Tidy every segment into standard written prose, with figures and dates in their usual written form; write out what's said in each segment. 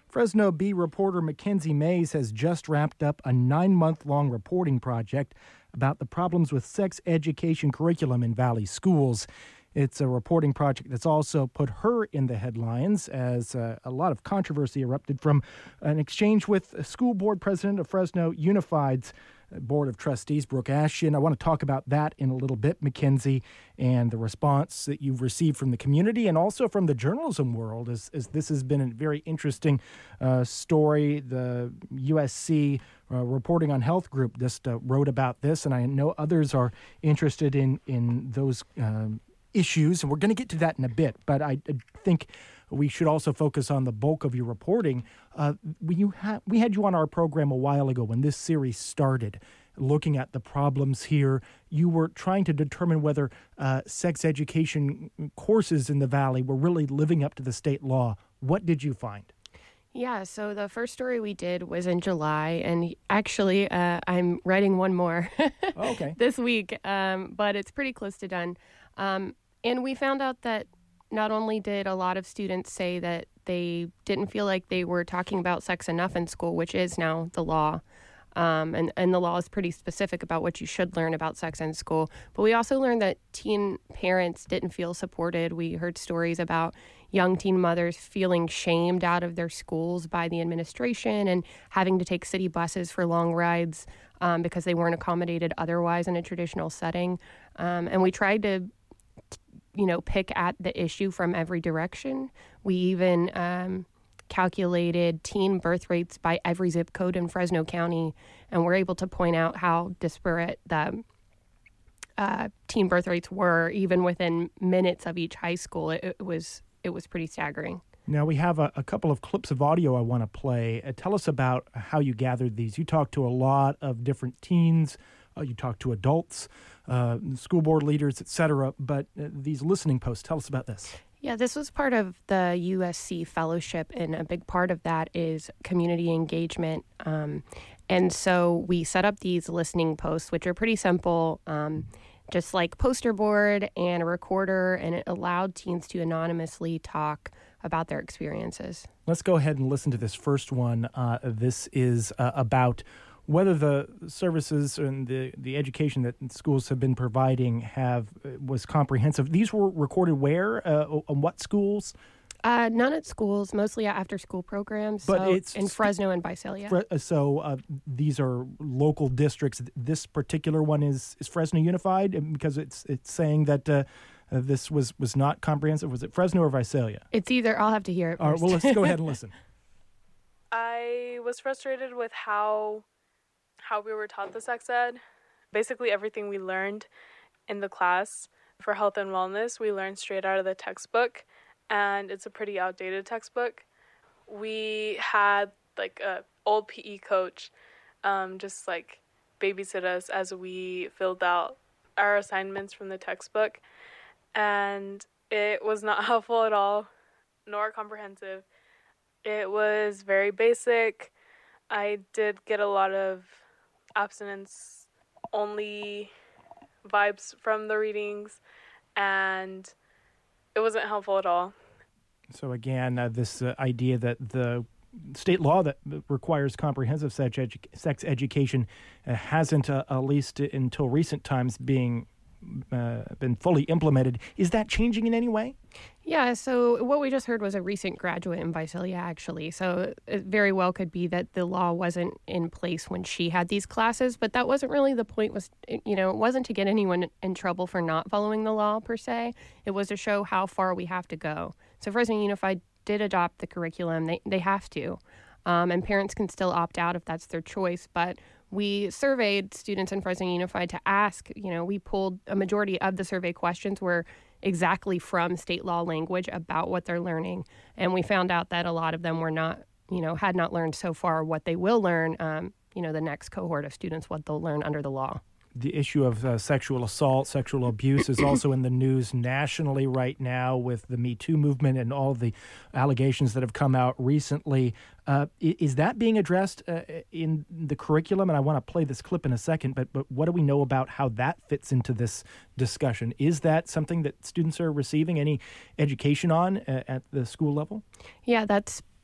Fresno Bee reporter Mackenzie Mays has just wrapped up a 9-month-long reporting project about the problems with sex education curriculum in Valley schools. It's a reporting project that's also put her in the headlines as a lot of controversy erupted from an exchange with a school board president of Fresno Unified's Board of Trustees, Brooke Ashton. I want to talk about that in a little bit, Mackenzie, and the response that you've received from the community and also from the journalism world, as this has been a very interesting story. The USC Reporting on Health group just wrote about this, and I know others are interested in those issues, and we're going to get to that in a bit, but I think we should also focus on the bulk of your reporting. We had you on our program a while ago when this series started, looking at the problems here. You were trying to determine whether sex education courses in the Valley were really living up to the state law. What did you find? Yeah, so the first story we did was in July, and actually I'm writing one more this week, but it's pretty close to done. And we found out that not only did a lot of students say that they didn't feel like they were talking about sex enough in school, which is now the law, and the law is pretty specific about what you should learn about sex in school, but we also learned that teen parents didn't feel supported. We heard stories about young teen mothers feeling shamed out of their schools by the administration and having to take city buses for long rides because they weren't accommodated otherwise in a traditional setting. And we tried to pick at the issue from every direction. We even calculated teen birth rates by every zip code in Fresno County, and we're able to point out how disparate the teen birth rates were, even within minutes of each high school. It was pretty staggering. Now, we have a couple of clips of audio I want to play. Tell us about how you gathered these. You talked to a lot of different teens. You talked to adults, school board leaders, etc. But these listening posts, tell us about this. Yeah, this was part of the USC fellowship, and a big part of that is community engagement. And so we set up these listening posts, which are pretty simple, just like poster board and a recorder, and it allowed teens to anonymously talk about their experiences. Let's go ahead and listen to this first one. This is about whether the services and the education that schools have been providing was comprehensive. These were recorded where? On what schools? None at schools, mostly after-school programs. But so it's in Fresno and Visalia. So these are local districts. This particular one is Fresno Unified, because it's saying that this was not comprehensive. Was it Fresno or Visalia? It's either. I'll have to hear it first. All right, well, let's go ahead and listen. I was frustrated with how we were taught the sex ed. Basically everything we learned in the class for health and wellness, we learned straight out of the textbook, and it's a pretty outdated textbook. We had like a old PE coach just like babysit us as we filled out our assignments from the textbook, and it was not helpful at all, nor comprehensive. It was very basic. I did get a lot of abstinence-only vibes from the readings, and it wasn't helpful at all. So again, this idea that the state law that requires comprehensive sex education hasn't, at least until recent times, been fully implemented. Is that changing in any way? Yeah, so what we just heard was a recent graduate in Visalia, actually. So it very well could be that the law wasn't in place when she had these classes, but that wasn't really the point. It wasn't to get anyone in trouble for not following the law, per se. It was to show how far we have to go. So Fresno Unified did adopt the curriculum. They have to. And parents can still opt out if that's their choice, but we surveyed students in Fresno Unified to ask, we pulled a majority of the survey questions were exactly from state law language about what they're learning. And we found out that a lot of them were not, had not learned so far what they will learn, the next cohort of students, what they'll learn under the law. The issue of sexual assault, sexual abuse is also in the news nationally right now with the Me Too movement and all the allegations that have come out recently. Is that being addressed in the curriculum? And I want to play this clip in a second, but what do we know about how that fits into this discussion? Is that something that students are receiving any education on at the school level? Yeah, that's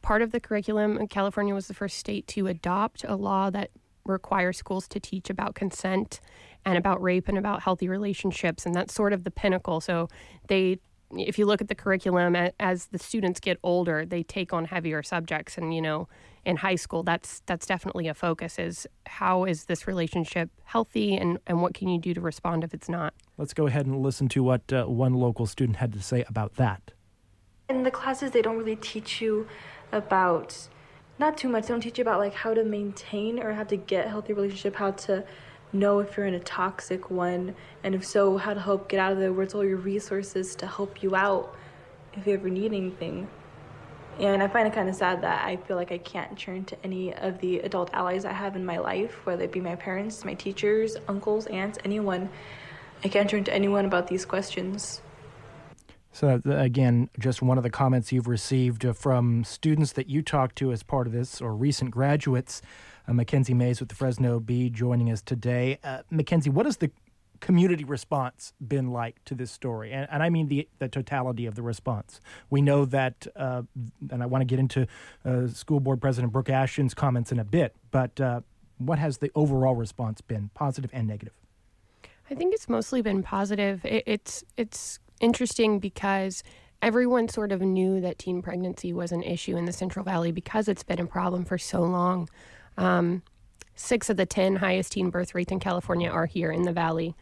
part of the curriculum. California was the first state to adopt a law that requires schools to teach about consent and about rape and about healthy relationships, and that's sort of the pinnacle. So if you look at the curriculum, as the students get older, they take on heavier subjects. And, in high school, that's definitely a focus, is how is this relationship healthy and what can you do to respond if it's not? Let's go ahead and listen to what one local student had to say about that. In the classes, they don't really teach you about, not too much, they don't teach you about like how to maintain or how to get a healthy relationship, how to know if you're in a toxic one, and if so, how to help get out of there, where's all your resources to help you out if you ever need anything. And I find it kind of sad that I feel like I can't turn to any of the adult allies I have in my life, whether it be my parents, my teachers, uncles, aunts, anyone. I can't turn to anyone about these questions. So again, just one of the comments you've received from students that you talked to as part of this, or recent graduates. Mackenzie Mays with the Fresno Bee joining us today. Mackenzie, what has the community response been like to this story? And I mean the totality of the response. We know that, and I want to get into School Board President Brooke Ashton's comments in a bit, but what has the overall response been, positive and negative? I think it's mostly been positive. It's interesting because everyone sort of knew that teen pregnancy was an issue in the Central Valley because it's been a problem for so long. 6 of the 10 highest teen birth rates in California are here in the Valley.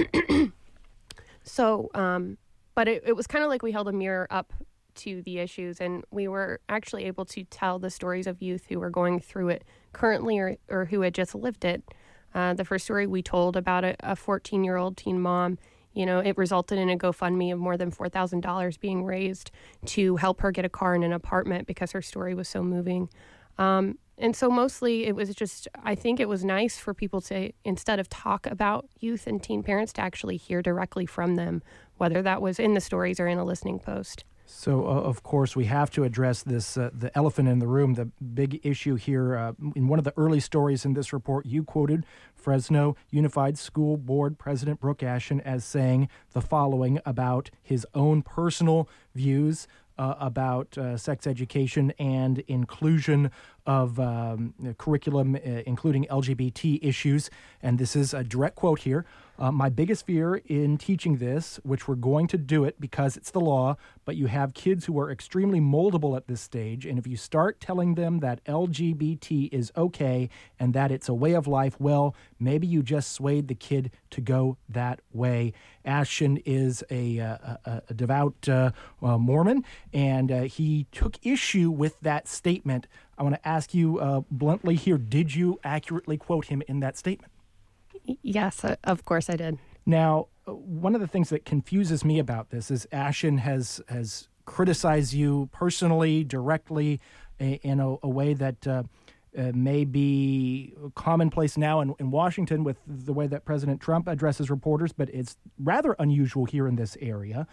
So, but it was kind of like we held a mirror up to the issues, and we were actually able to tell the stories of youth who were going through it currently or who had just lived it. The first story we told about a 14-year-old teen mom, it resulted in a GoFundMe of more than $4,000 being raised to help her get a car and an apartment because her story was so moving. And so mostly it was just, I think it was nice for people to, instead of talk about youth and teen parents, to actually hear directly from them, whether that was in the stories or in a listening post. So, of course, we have to address this, the elephant in the room, the big issue here. In one of the early stories in this report, you quoted Fresno Unified School Board President Brooke Ashton as saying the following about his own personal views about sex education and inclusion of curriculum, including LGBT issues. And this is a direct quote here. My biggest fear in teaching this, which we're going to do it because it's the law, but you have kids who are extremely moldable at this stage. And if you start telling them that LGBT is okay and that it's a way of life, well, maybe you just swayed the kid to go that way. Ashton is a devout Mormon, and he took issue with that statement. I want to ask you bluntly here, did you accurately quote him in that statement? Yes, of course I did. Now, one of the things that confuses me about this is Ashton has criticized you personally, directly, in a way that may be commonplace now in Washington with the way that President Trump addresses reporters, but it's rather unusual here in this area.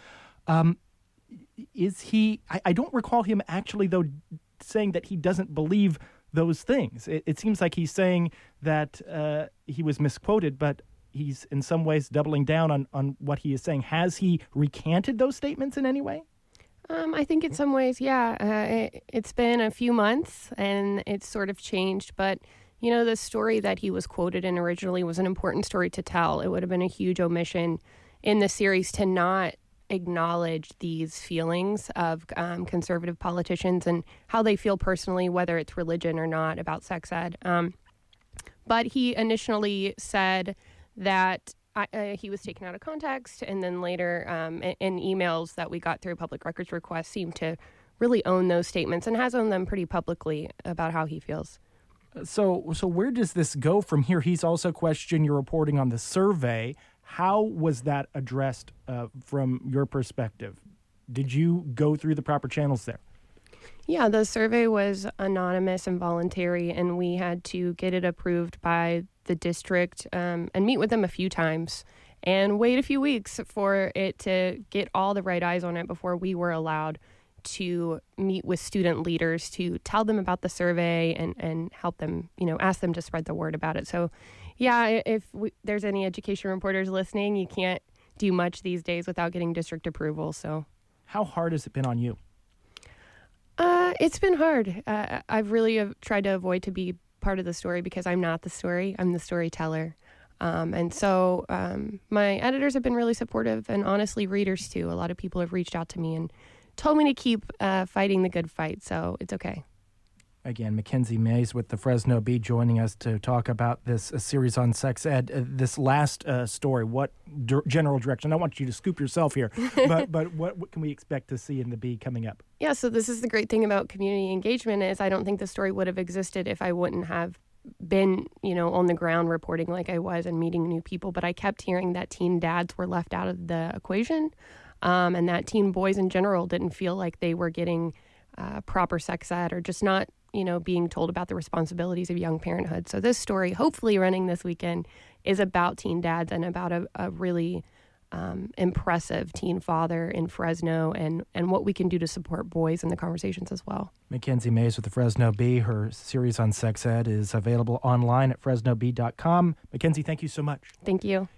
Is he? I don't recall him actually, though, saying that he doesn't believe those things. It seems like he's saying that he was misquoted, but he's in some ways doubling down on what he is saying. Has he recanted those statements in any way? I think in some ways, yeah. It's been a few months and it's sort of changed, but the story that he was quoted in originally was an important story to tell. It would have been a huge omission in the series to not acknowledge these feelings of conservative politicians and how they feel personally, whether it's religion or not, about sex ed. But he initially said that he was taken out of context, and then later in emails that we got through public records requests seemed to really own those statements and has owned them pretty publicly about how he feels. So where does this go from here? He's also questioned your reporting on the survey. How was that addressed from your perspective? Did you go through the proper channels there? Yeah, the survey was anonymous and voluntary, and we had to get it approved by the district and meet with them a few times and wait a few weeks for it to get all the right eyes on it before we were allowed to meet with student leaders to tell them about the survey and help them, ask them to spread the word about it. So, yeah, if there's any education reporters listening, you can't do much these days without getting district approval. So, how hard has it been on you? It's been hard. I've really tried to avoid to be part of the story because I'm not the story. I'm the storyteller. And so my editors have been really supportive, and honestly, readers too. A lot of people have reached out to me and told me to keep fighting the good fight, so it's okay. Again, Mackenzie Mays with the Fresno Bee joining us to talk about this series on sex ed. This last story, what general direction? I don't want you to scoop yourself here, but what can we expect to see in the Bee coming up? Yeah, so this is the great thing about community engagement is I don't think the story would have existed if I wouldn't have been, on the ground reporting like I was and meeting new people. But I kept hearing that teen dads were left out of the equation, and that teen boys in general didn't feel like they were getting proper sex ed or just not being told about the responsibilities of young parenthood. So this story, hopefully running this weekend, is about teen dads and about a really impressive teen father in Fresno and what we can do to support boys in the conversations as well. Mackenzie Mays with the Fresno Bee. Her series on sex ed is available online at fresnobee.com. Mackenzie, thank you so much. Thank you.